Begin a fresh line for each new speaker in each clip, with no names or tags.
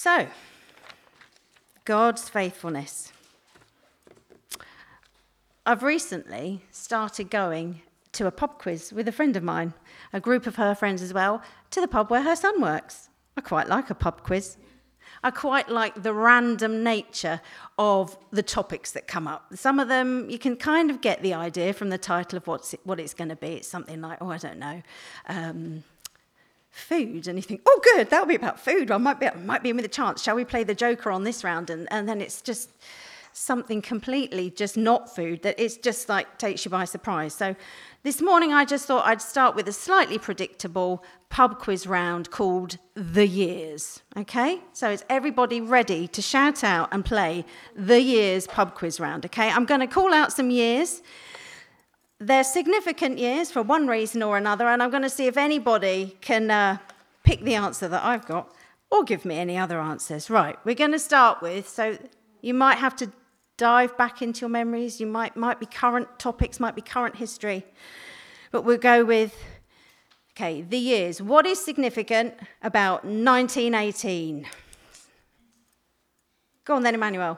So, God's faithfulness. I've recently started going to a pub quiz with a friend of mine, a group of her friends as well, to the pub where her son works. I quite like a pub quiz. I quite like the random nature of the topics that come up. Some of them, you can kind of get the idea from the title of what it's going to be. It's something like, I don't know, food. And you think, oh, good, that'll be about food. I might be in with a chance. Shall we play the Joker on this round? And then it's just something completely just not food that it's just like takes you by surprise. So this morning I just thought I'd start with a slightly predictable pub quiz round called The Years. Okay? So is everybody ready to shout out and play The Years pub quiz round? Okay? I'm going to call out some years. They're significant years for one reason or another, and I'm going to see if anybody can pick the answer that I've got or give me any other answers. Right, we're going to start with, so you might have to dive back into your memories. You might be current topics, might be current history. But we'll go with, okay, the years. What is significant about 1918? Go on then, Emmanuel.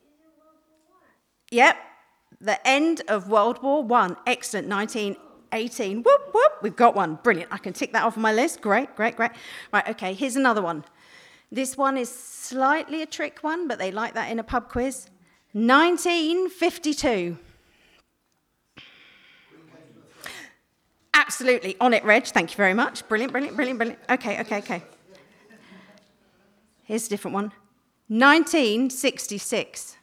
Yep, the end of World War I. Excellent, 1918. Whoop, whoop, we've got one. Brilliant. I can tick that off on my list. Great. Right, okay, here's another one. This one is slightly a trick one, but they like that in a pub quiz. 1952. Absolutely. On it, Reg. Thank you very much. Brilliant. Okay. Here's a different one. 1966.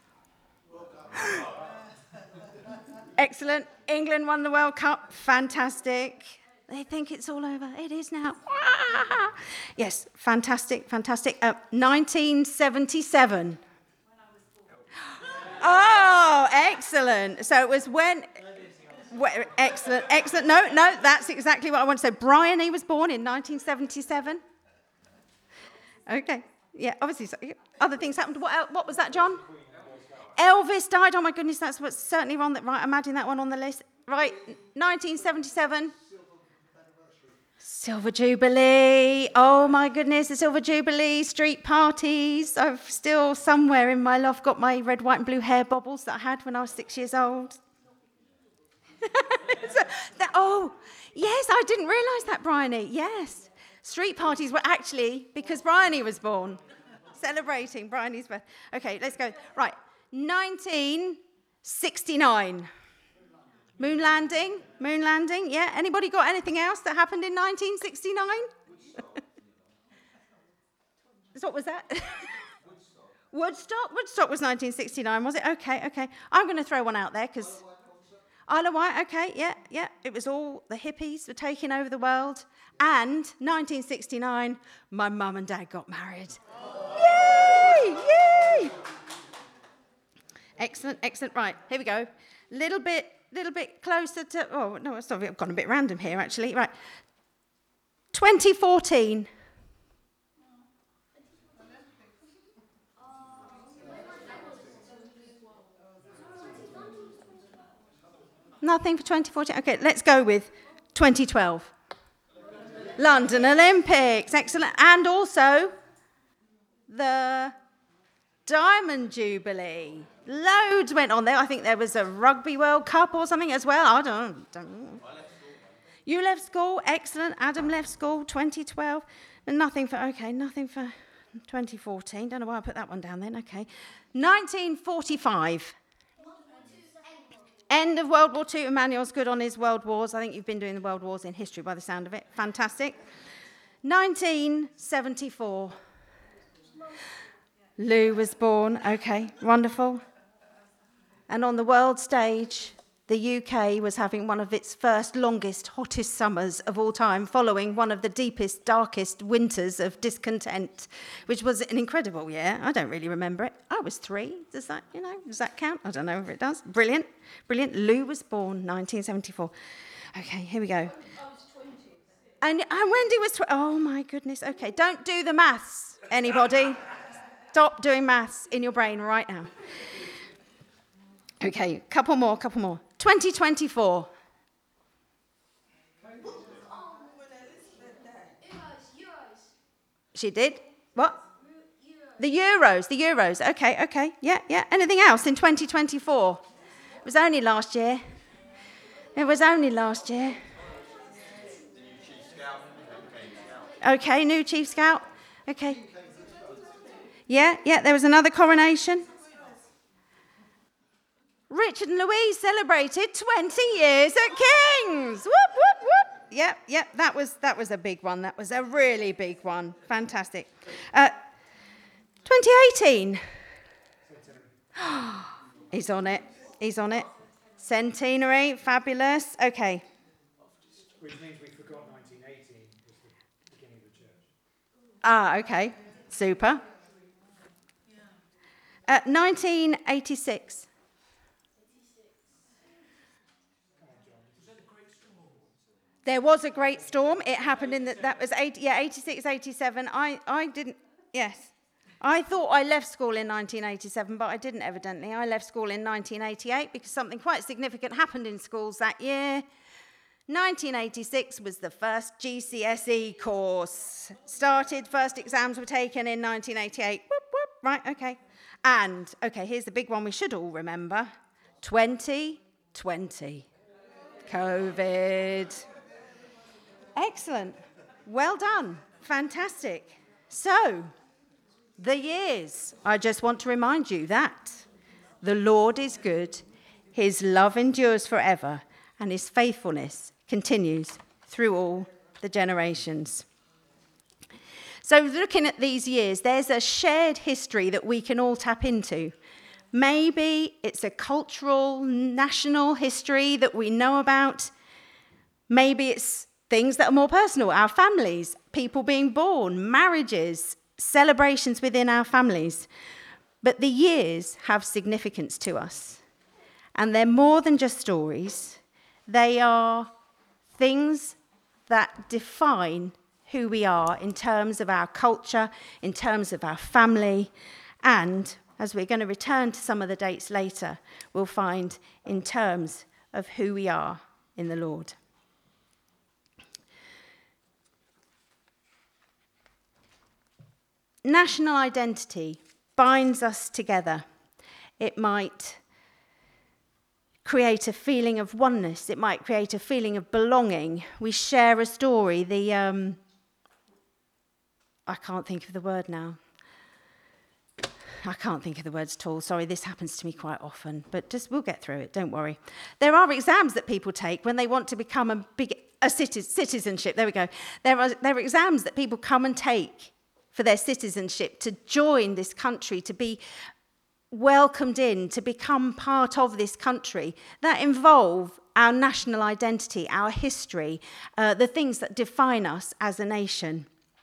Excellent. England won the World Cup. Fantastic. They think it's all over. It is now. Yes, fantastic. 1977. Oh, excellent. So it was when... Excellent. No, that's exactly what I want to say. Brian, he was born in 1977. Okay. Yeah, obviously, other things happened. What was that, John? Elvis died. Oh, my goodness, that's what's certainly wrong. Right, I'm adding that one on the list. Right, 1977. Silver Jubilee. Oh, my goodness, the Silver Jubilee, street parties. I've still somewhere in my loft got my red, white and blue hair bobbles that I had when I was 6 years old. Oh, yes, I didn't realise that, Bryony. Yes. Street parties were actually because Bryony was born. Celebrating Bryony's birth. Okay, let's go. Right, 1969. Moon landing. Yeah, anybody got anything else that happened in 1969? What was that? Woodstock was 1969, was it? Okay. I'm going to throw one out there because... Isle of Wight, okay, yeah. It was all the hippies were taking over the world. And 1969, my mum and dad got married. Yay! Excellent. Right, here we go. Little bit closer to... Oh, no, sorry, I've gone a bit random here, actually. Right. 2014. Nothing for 2014. Okay, let's go with 2012. London Olympics. Excellent. And also the Diamond Jubilee. Loads went on there. I think there was a Rugby World Cup or something as well. I don't know. You left school. Excellent. Adam left school. 2012. Nothing for 2014. Don't know why I put that one down then. Okay. 1945. End of World War II. Emmanuel's good on his World Wars. I think you've been doing the World Wars in history by the sound of it. Fantastic. 1974. Lou was born. Okay, wonderful. And on the world stage, the UK was having one of its first, longest, hottest summers of all time, following one of the deepest, darkest winters of discontent, which was an incredible year. I don't really remember it. I was 3. Does that count? I don't know if it does. Brilliant. Lou was born 1974. Okay, here we go. I was 20. And Wendy was 20. Oh, my goodness. Okay, don't do the maths, anybody. Stop doing maths in your brain right now. Okay, couple more. 2024. She did? What? The Euros. Okay. Yeah. Anything else in 2024? It was only last year. Okay, new chief scout. Okay. Yeah, there was another coronation. Richard and Louise celebrated 20 years at King's. Whoop, whoop, whoop. Yep, that was a big one. That was a really big one. Fantastic. 2018. He's on it. Centenary, fabulous. Okay.
Which means we forgot 1918 was the beginning of the church.
Okay. Super. 1986. There was a great storm. It happened that was 86, 87. I didn't, yes. I thought I left school in 1987, but I didn't evidently. I left school in 1988 because something quite significant happened in schools that year. 1986 was the first GCSE course. First exams were taken in 1988. Whoop, whoop, right, okay. And, okay, here's the big one we should all remember. 2020. COVID. Excellent. Well done. Fantastic. So, the years. I just want to remind you that the Lord is good, his love endures forever, and his faithfulness continues through all the generations. So looking at these years, there's a shared history that we can all tap into. Maybe it's a cultural, national history that we know about. Maybe it's things that are more personal, our families, people being born, marriages, celebrations within our families. But the years have significance to us. And they're more than just stories. They are things that define who we are in terms of our culture, in terms of our family, and, as we're going to return to some of the dates later, we'll find in terms of who we are in the Lord. National identity binds us together. It might create a feeling of oneness. It might create a feeling of belonging. We share a story. I can't think of the word now. I can't think of the words at all. Sorry, this happens to me quite often, but we'll get through it, don't worry. There are exams that people take when they want to become a citizenship. There we go. There are exams that people come and take for their citizenship, to join this country, to be welcomed in, to become part of this country, that involve our national identity, our history, the things that define us as a nation.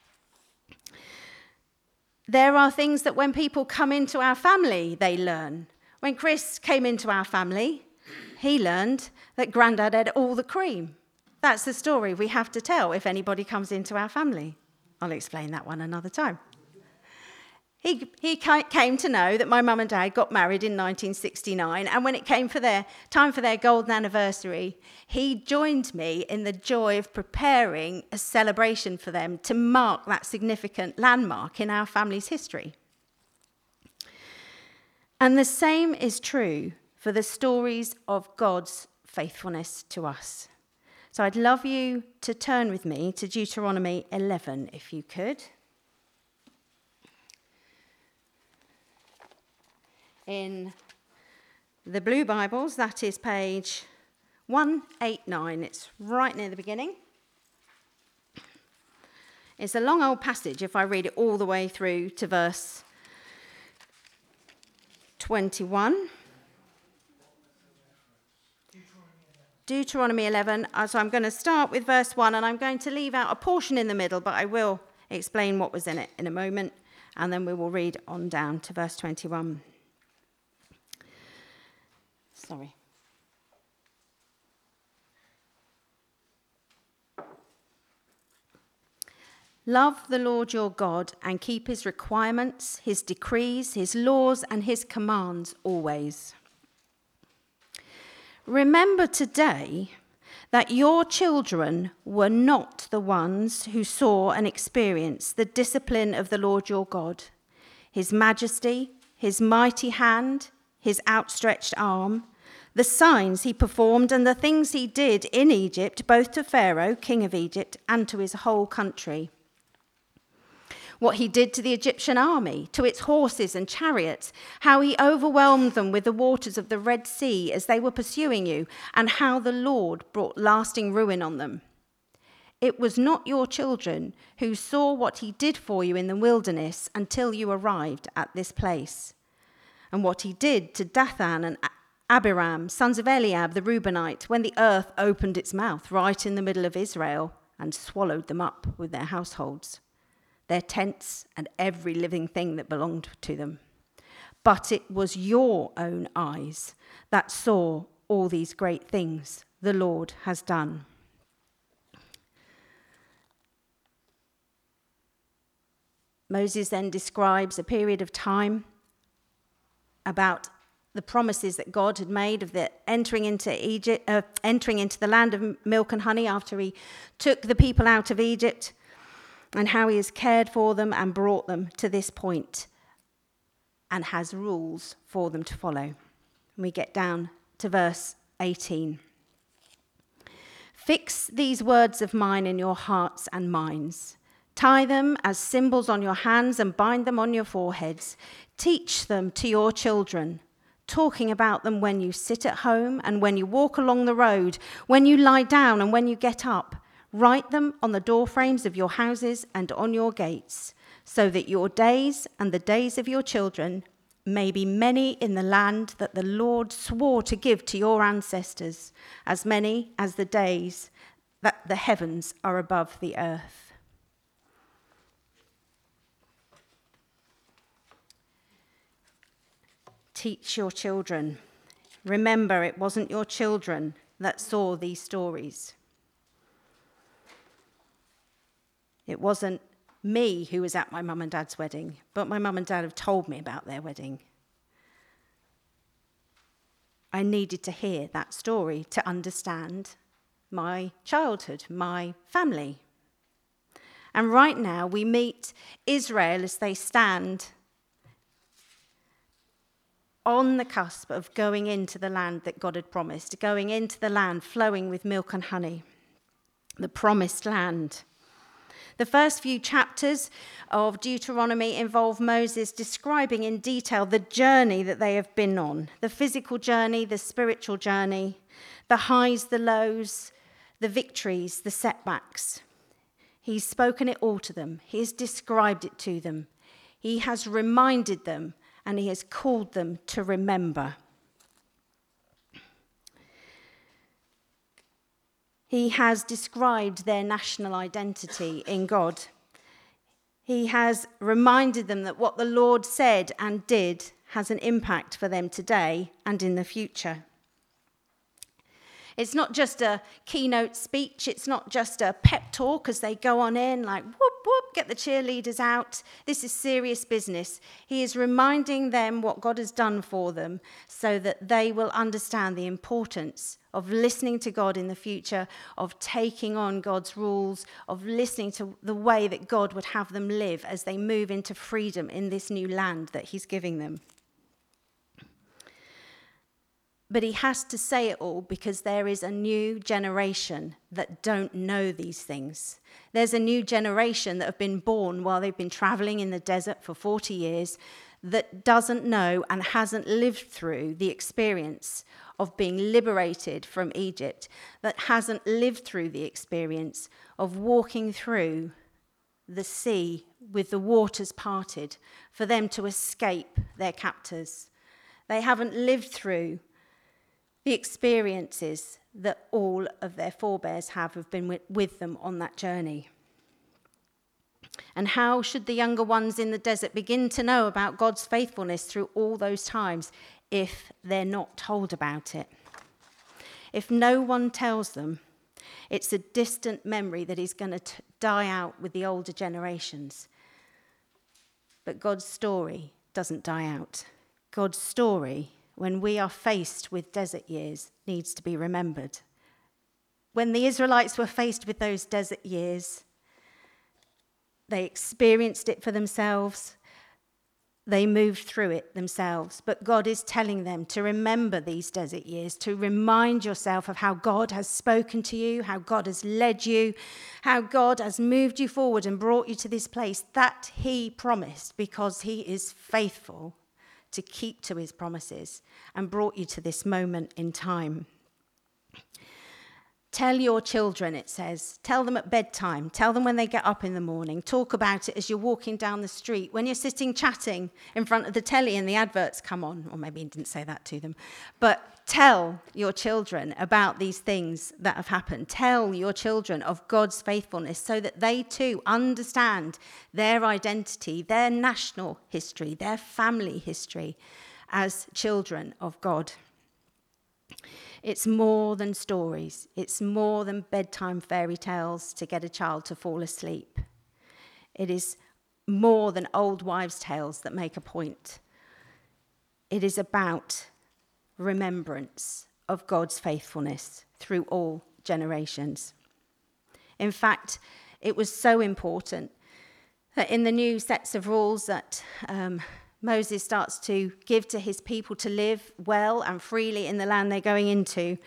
There are things that when people come into our family, they learn. When Chris came into our family, he learned that Grandad had all the cream. That's the story we have to tell if anybody comes into our family. I'll explain that one another time. He came to know that my mum and dad got married in 1969, and when it came for their time for their golden anniversary, he joined me in the joy of preparing a celebration for them to mark that significant landmark in our family's history. And the same is true for the stories of God's faithfulness to us. So I'd love you to turn with me to Deuteronomy 11, if you could. In the blue Bibles, that is page 189. It's right near the beginning. It's a long old passage if I read it all the way through to verse 21. Deuteronomy 11. So I'm going to start with verse 1, and I'm going to leave out a portion in the middle, but I will explain what was in it in a moment, and then we will read on down to verse 21. Sorry. Love the Lord your God and keep his requirements, his decrees, his laws, and his commands always. Remember today that your children were not the ones who saw and experienced the discipline of the Lord your God. his majesty, his mighty hand, his outstretched arm, the signs he performed and the things he did in Egypt, both to Pharaoh, king of Egypt, and to his whole country. What he did to the Egyptian army, to its horses and chariots, how he overwhelmed them with the waters of the Red Sea as they were pursuing you, and how the Lord brought lasting ruin on them. It was not your children who saw what he did for you in the wilderness until you arrived at this place, and what he did to Dathan and Abiram, sons of Eliab the Reubenite, when the earth opened its mouth right in the middle of Israel and swallowed them up with their households, their tents, and every living thing that belonged to them. But it was your own eyes that saw all these great things the Lord has done. Moses then describes a period of time about the promises that God had made of the entering into the land of milk and honey after he took the people out of Egypt, and how he has cared for them and brought them to this point and has rules for them to follow. And we get down to verse 18. Fix these words of mine in your hearts and minds. Tie them as symbols on your hands and bind them on your foreheads. Teach them to your children, talking about them when you sit at home and when you walk along the road, when you lie down and when you get up. Write them on the doorframes of your houses and on your gates, so that your days and the days of your children may be many in the land that the Lord swore to give to your ancestors, as many as the days that the heavens are above the earth. Teach your children. Remember, it wasn't your children that saw these stories. It wasn't me who was at my mum and dad's wedding, but my mum and dad have told me about their wedding. I needed to hear that story to understand my childhood, my family. And right now we meet Israel as they stand on the cusp of going into the land that God had promised, going into the land flowing with milk and honey, the promised land. The first few chapters of Deuteronomy involve Moses describing in detail the journey that they have been on, the physical journey, the spiritual journey, the highs, the lows, the victories, the setbacks. He's spoken it all to them. He has described it to them. He has reminded them, and he has called them to remember. He has described their national identity in God. He has reminded them that what the Lord said and did has an impact for them today and in the future. It's not just a keynote speech. It's not just a pep talk as they go on in like, whoop, whoop, get the cheerleaders out. This is serious business. He is reminding them what God has done for them so that they will understand the importance of listening to God in the future, of taking on God's rules, of listening to the way that God would have them live as they move into freedom in this new land that he's giving them. But he has to say it all because there is a new generation that don't know these things. There's a new generation that have been born while they've been traveling in the desert for 40 years that doesn't know and hasn't lived through the experience of being liberated from Egypt, that hasn't lived through the experience of walking through the sea with the waters parted for them to escape their captors. They haven't lived through the experiences that all of their forebears have been with them on that journey. And how should the younger ones in the desert begin to know about God's faithfulness through all those times if they're not told about it? If no one tells them, it's a distant memory that is going to die out with the older generations. But God's story doesn't die out. God's story, when we are faced with desert years, needs to be remembered. When the Israelites were faced with those desert years, they experienced it for themselves. they moved through it themselves. But God is telling them to remember these desert years, to remind yourself of how God has spoken to you, how God has led you, how God has moved you forward and brought you to this place that he promised, because he is faithful to keep to his promises and brought you to this moment in time. Tell your children, it says. Tell them at bedtime. Tell them when they get up in the morning. Talk about it as you're walking down the street. When you're sitting chatting in front of the telly and the adverts come on. Or maybe he didn't say that to them. But tell your children about these things that have happened. Tell your children of God's faithfulness so that they too understand their identity, their national history, their family history as children of God. It's more than stories. It's more than bedtime fairy tales to get a child to fall asleep. It is more than old wives' tales that make a point. It is about remembrance of God's faithfulness through all generations. In fact, it was so important that in the new sets of rules that Moses starts to give to his people to live well and freely in the land they're going into,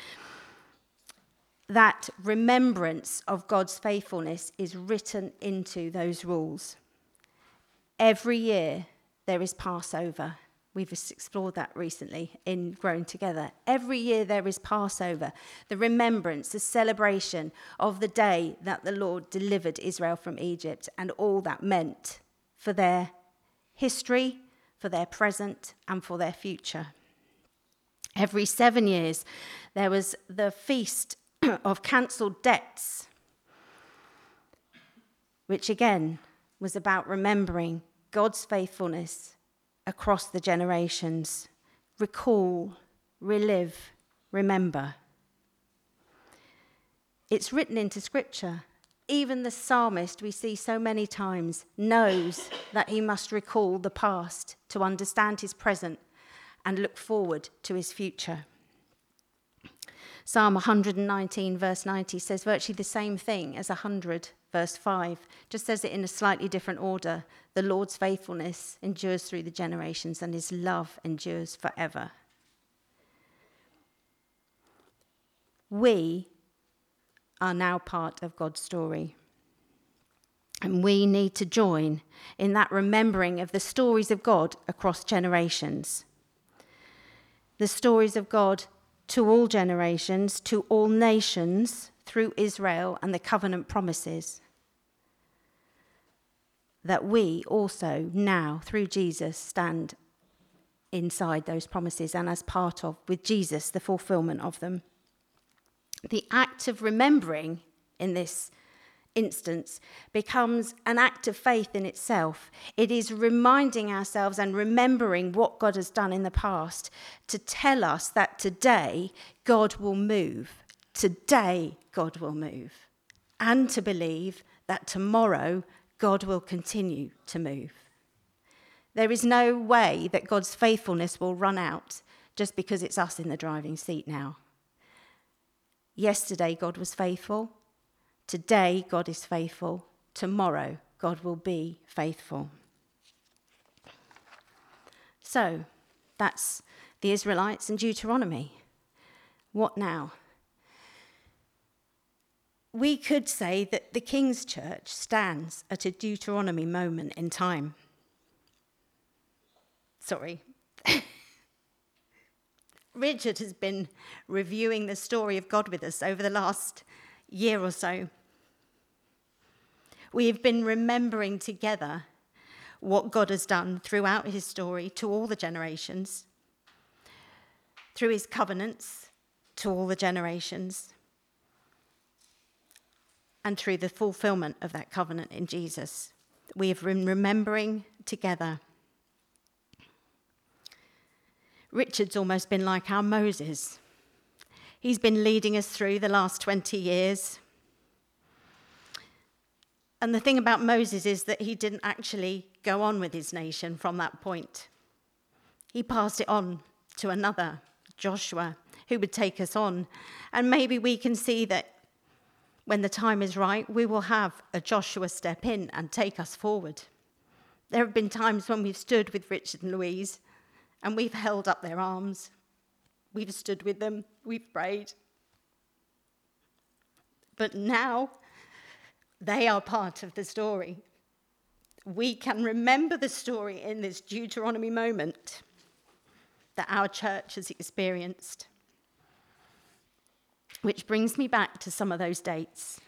that remembrance of God's faithfulness is written into those rules. Every year there is Passover. We've explored that recently in Growing Together. Every year there is Passover, the remembrance, the celebration of the day that the Lord delivered Israel from Egypt and all that meant for their history, for their present, and for their future. Every 7 years, there was the feast of cancelled debts, which again was about remembering God's faithfulness across the generations. Recall, relive, remember. It's written into Scripture. Even the psalmist we see so many times knows that he must recall the past to understand his present and look forward to his future. Psalm 119 verse 90 says virtually the same thing as 100 verse 5, just says it in a slightly different order. The Lord's faithfulness endures through the generations and his love endures forever. We are now part of God's story. And we need to join in that remembering of the stories of God across generations. The stories of God to all generations, to all nations, through Israel and the covenant promises. That we also now, through Jesus, stand inside those promises and as part of, with Jesus, the fulfillment of them. The act of remembering in this instance becomes an act of faith in itself. It is reminding ourselves and remembering what God has done in the past to tell us that today God will move. Today God will move. And to believe that tomorrow God will continue to move. There is no way that God's faithfulness will run out just because it's us in the driving seat now. Yesterday, God was faithful. Today, God is faithful. Tomorrow, God will be faithful. So, that's the Israelites and Deuteronomy. What now? We could say that the King's Church stands at a Deuteronomy moment in time. Sorry. Richard has been reviewing the story of God with us over the last year or so. We have been remembering together what God has done throughout his story to all the generations, through his covenants to all the generations, and through the fulfillment of that covenant in Jesus. We have been remembering together. Richard's almost been like our Moses. He's been leading us through the last 20 years. And the thing about Moses is that he didn't actually go on with his nation from that point. He passed it on to another, Joshua, who would take us on. And maybe we can see that when the time is right, we will have a Joshua step in and take us forward. There have been times when we've stood with Richard and Louise and we've held up their arms. We've stood with them, we've prayed. But now they are part of the story. We can remember the story in this Deuteronomy moment that our church has experienced. Which brings me back to some of those dates.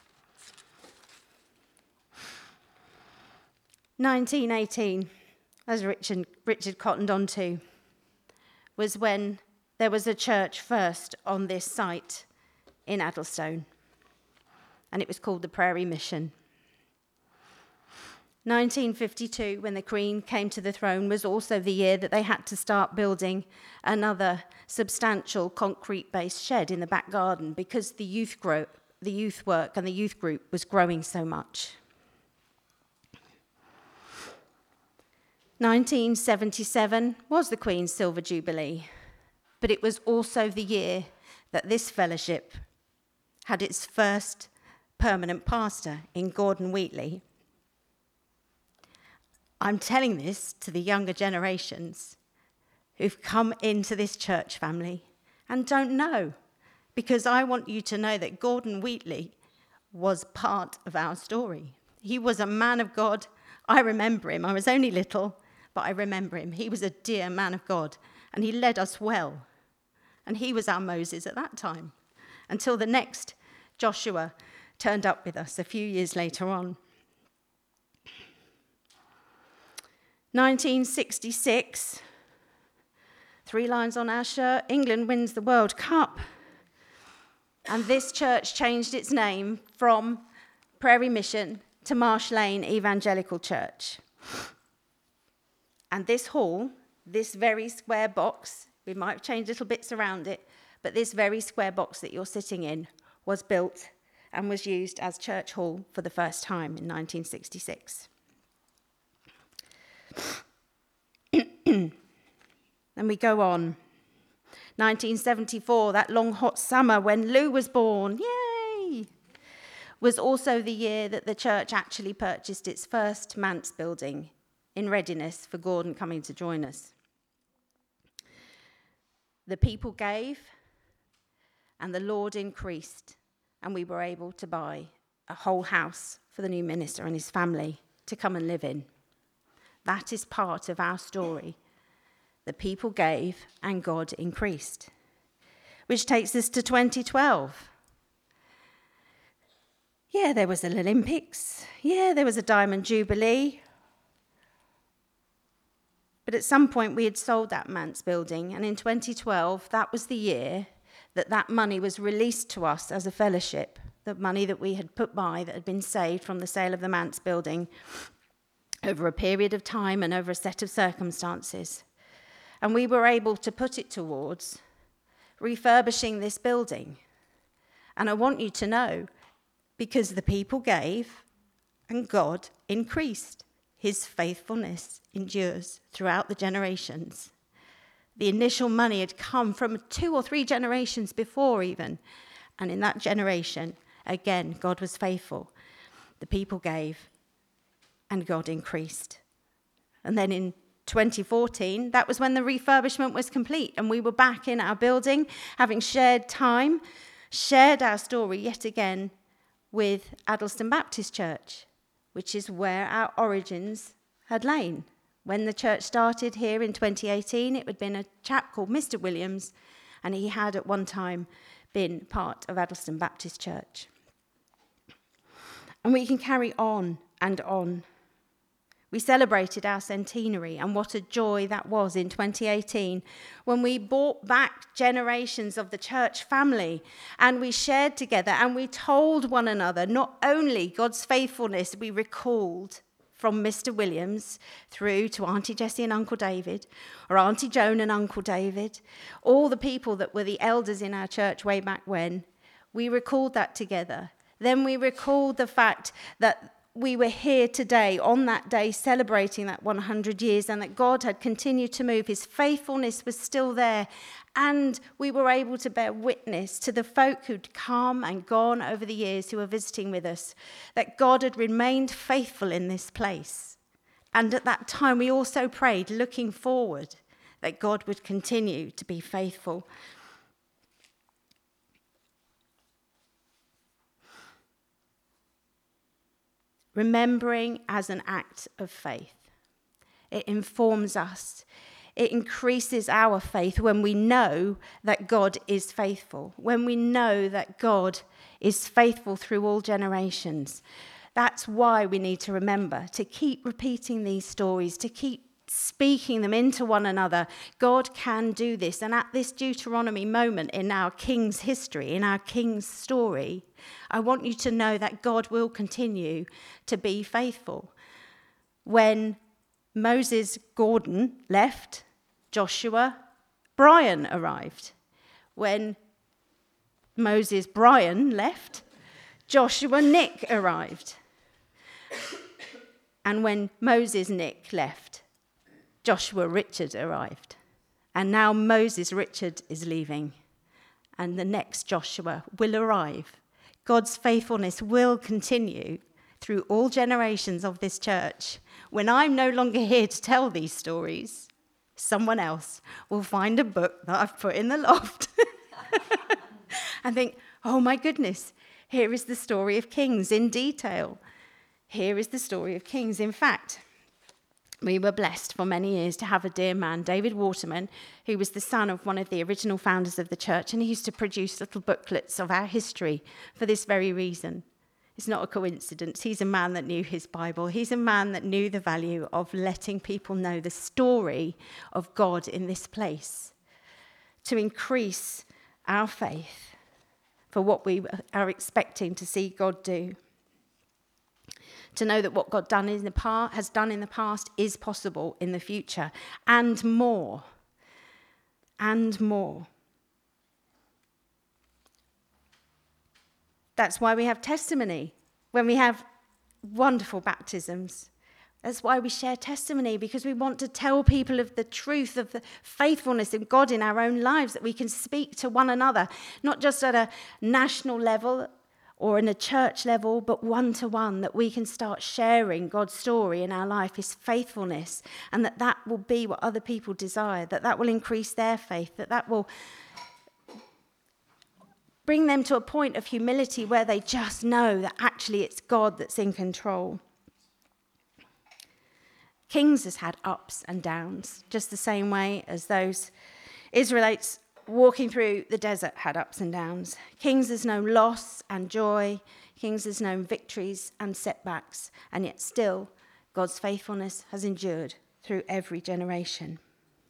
1918, as Richard cottoned on to, was when there was a church first on this site in Addlestone, and it was called the Prairie Mission. 1952, when the Queen came to the throne, was also the year that they had to start building another substantial concrete-based shed in the back garden because the youth work and the youth group was growing so much. 1977 was the Queen's Silver Jubilee, but it was also the year that this fellowship had its first permanent pastor in Gordon Wheatley. I'm telling this to the younger generations who've come into this church family and don't know, because I want you to know that Gordon Wheatley was part of our story. He was a man of God. I remember him. I was only little, but I remember him. He was a dear man of God, and he led us well. And he was our Moses at that time, until the next Joshua turned up with us a few years later on. 1966, 3 lines on our shirt, England wins the World Cup. And this church changed its name from Prairie Mission to Marsh Lane Evangelical Church. And this hall, this very square box, we might have changed little bits around it, but this very square box that you're sitting in was built and was used as church hall for the first time in 1966. Then we go on. 1974, that long hot summer when Lou was born, yay, was also the year that the church actually purchased its first manse building in readiness for Gordon coming to join us. The people gave, and the Lord increased, and we were able to buy a whole house for the new minister and his family to come and live in. That is part of our story. The people gave, and God increased. Which takes us to 2012. Yeah, there was an Olympics. Yeah, there was a Diamond Jubilee. But at some point we had sold that manse building, and in 2012, that was the year that money was released to us as a fellowship, the money that we had put by that had been saved from the sale of the manse building over a period of time and over a set of circumstances. And we were able to put it towards refurbishing this building. And I want you to know, because the people gave and God increased, his faithfulness endures throughout the generations. The initial money had come from 2 or 3 generations before even. And in that generation, again, God was faithful. The people gave and God increased. And then in 2014, that was when the refurbishment was complete, and we were back in our building, having shared time, shared our story yet again with Addlestone Baptist Church, which is where our origins had lain. When the church started here in 2018, it had been a chap called Mr. Williams, and he had at one time been part of Addlestone Baptist Church. And we can carry on and on. We celebrated our centenary, and what a joy that was in 2018 when we brought back generations of the church family, and we shared together and we told one another not only God's faithfulness we recalled from Mr. Williams through to Auntie Jessie and Uncle David, or Auntie Joan and Uncle David, all the people that were the elders in our church way back when, we recalled that together. Then we recalled the fact that we were here today, on that day, celebrating that 100 years, and that God had continued to move. His faithfulness was still there, and we were able to bear witness to the folk who'd come and gone over the years who were visiting with us, that God had remained faithful in this place. And at that time, we also prayed, looking forward, that God would continue to be faithful. Remembering as an act of faith. It informs us. It increases our faith when we know that God is faithful, when we know that God is faithful through all generations. That's why we need to remember to keep repeating these stories, to keep speaking them into one another. God can do this. And at this Deuteronomy moment in our King's history, in our King's story, I want you to know that God will continue to be faithful. When Moses Gordon left, Joshua Brian arrived. When Moses Brian left, Joshua Nick arrived. And when Moses Nick left, Joshua Richard arrived. And now Moses Richard is leaving, and the next Joshua will arrive. God's faithfulness will continue through all generations of this church. When I'm no longer here to tell these stories, someone else will find a book that I've put in the loft and think, oh my goodness, here is the story of Kings in detail. Here is the story of Kings. In fact, we were blessed for many years to have a dear man, David Waterman, who was the son of one of the original founders of the church, and he used to produce little booklets of our history for this very reason. It's not a coincidence. He's a man that knew his Bible. He's a man that knew the value of letting people know the story of God in this place, to increase our faith for what we are expecting to see God do. To know that what God has done in the past is possible in the future, and more. And more. That's why we have testimony when we have wonderful baptisms. That's why we share testimony, because we want to tell people of the truth of the faithfulness of God in our own lives, that we can speak to one another, not just at a national level or in a church level, but one-to-one, that we can start sharing God's story in our life, his faithfulness, and that will be what other people desire, that will increase their faith, that will bring them to a point of humility where they just know that actually it's God that's in control. Kings has had ups and downs, just the same way as those Israelites walking through the desert had ups and downs. Kings has known loss and joy. Kings has known victories and setbacks. And yet still, God's faithfulness has endured through every generation.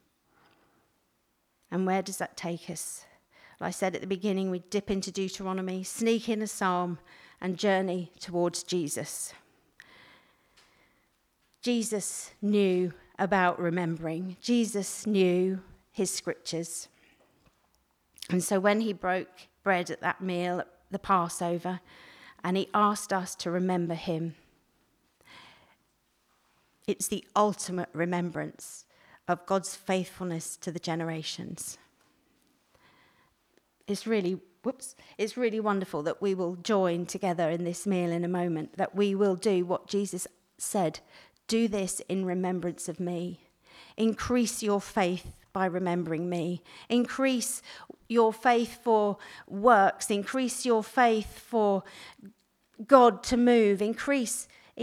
And where does that take us? Like I said at the beginning, we dip into Deuteronomy, sneak in a psalm, and journey towards Jesus. Jesus knew about remembering. Jesus knew his scriptures. And so when he broke bread at that meal, at the Passover, and he asked us to remember him, it's the ultimate remembrance of God's faithfulness to the generations. It's really wonderful that we will join together in this meal in a moment, that we will do what Jesus said, do this in remembrance of me. Increase your faith by remembering me. Increase your faith for works. Increase your faith for God to move. Increase,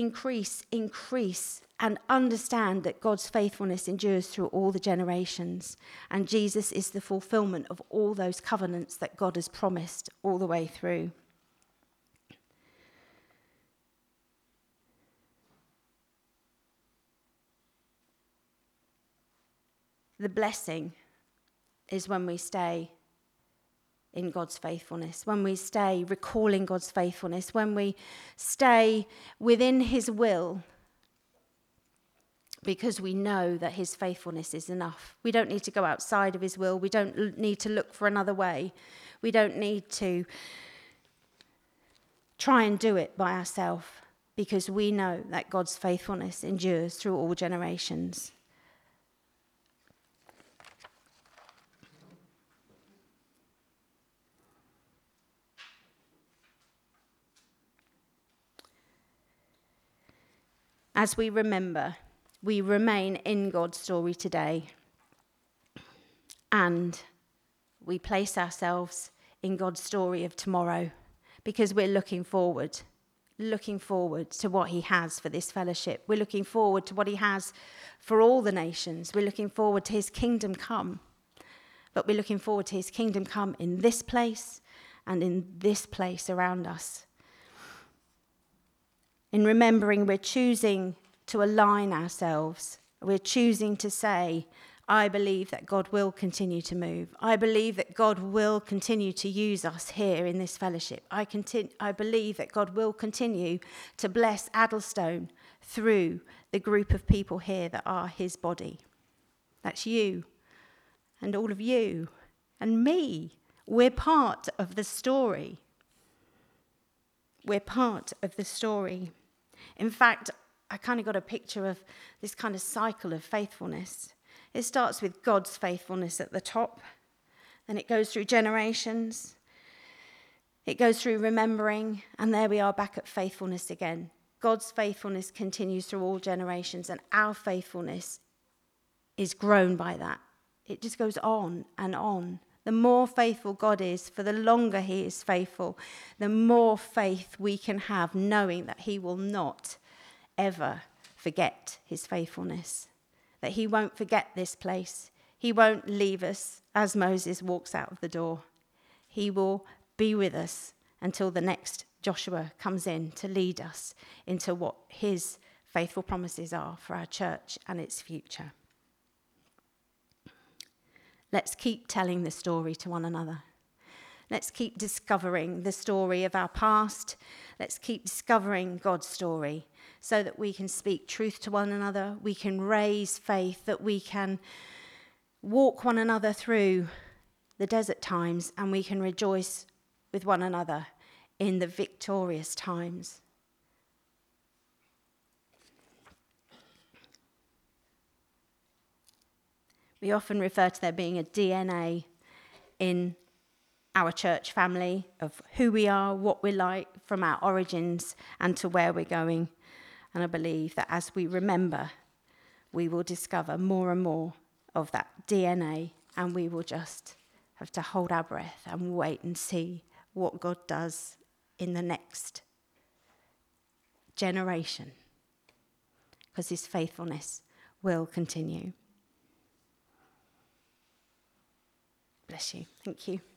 and understand that God's faithfulness endures through all the generations. And Jesus is the fulfillment of all those covenants that God has promised all the way through. The blessing is when we stay in God's faithfulness, when we stay recalling God's faithfulness, when we stay within his will, because we know that his faithfulness is enough. We don't need to go outside of his will. We don't need to look for another way. We don't need to try and do it by ourselves, because we know that God's faithfulness endures through all generations. As we remember, we remain in God's story today, and we place ourselves in God's story of tomorrow, because we're looking forward to what he has for this fellowship. We're looking forward to what he has for all the nations. We're looking forward to his kingdom come. But we're looking forward to his kingdom come in this place and in this place around us. In remembering, we're choosing to align ourselves. We're choosing to say, I believe that God will continue to move. I believe that God will continue to use us here in this fellowship. I believe that God will continue to bless Addlestone through the group of people here that are his body. That's you and all of you and me. We're part of the story. We're part of the story. In fact, I kind of got a picture of this kind of cycle of faithfulness. It starts with God's faithfulness at the top, then it goes through generations, it goes through remembering, and there we are back at faithfulness again. God's faithfulness continues through all generations, and our faithfulness is grown by that. It just goes on and on. The more faithful God is, for the longer he is faithful, the more faith we can have, knowing that he will not ever forget his faithfulness. That he won't forget this place. He won't leave us as Moses walks out of the door. He will be with us until the next Joshua comes in to lead us into what his faithful promises are for our church and its future. Let's keep telling the story to one another. Let's keep discovering the story of our past. Let's keep discovering God's story so that we can speak truth to one another. We can raise faith, that we can walk one another through the desert times, and we can rejoice with one another in the victorious times. We often refer to there being a DNA in our church family of who we are, what we're like from our origins and to where we're going. And I believe that as we remember, we will discover more and more of that DNA, and we will just have to hold our breath and wait and see what God does in the next generation, because his faithfulness will continue. Bless you. Thank you.